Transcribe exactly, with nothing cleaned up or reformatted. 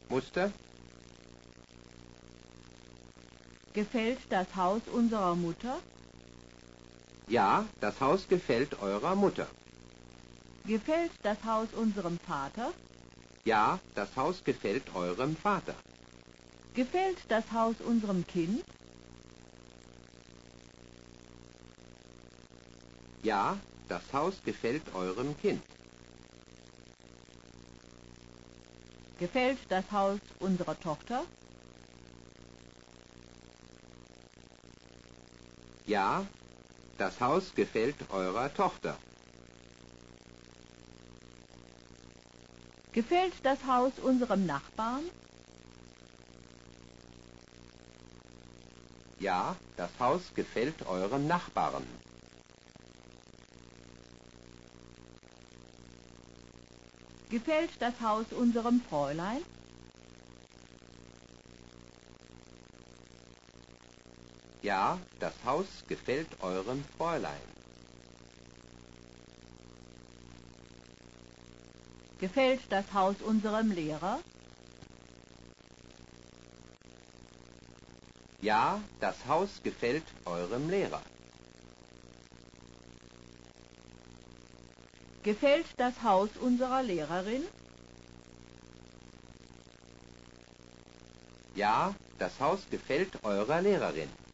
Muster. Gefällt das Haus unserer Mutter? Ja, das Haus gefällt eurer Mutter. Gefällt das Haus unserem Vater? Ja, das Haus gefällt eurem Vater. Gefällt das Haus unserem Kind? Ja, das Haus gefällt eurem Kind. Gefällt das Haus unserer Tochter? Ja, das Haus gefällt eurer Tochter. Gefällt das Haus unserem Nachbarn? Ja, das Haus gefällt eurem Nachbarn. Gefällt das Haus unserem Fräulein? Ja, das Haus gefällt eurem Fräulein. Gefällt das Haus unserem Lehrer? Ja, das Haus gefällt eurem Lehrer. Gefällt das Haus unserer Lehrerin? Ja, das Haus gefällt eurer Lehrerin.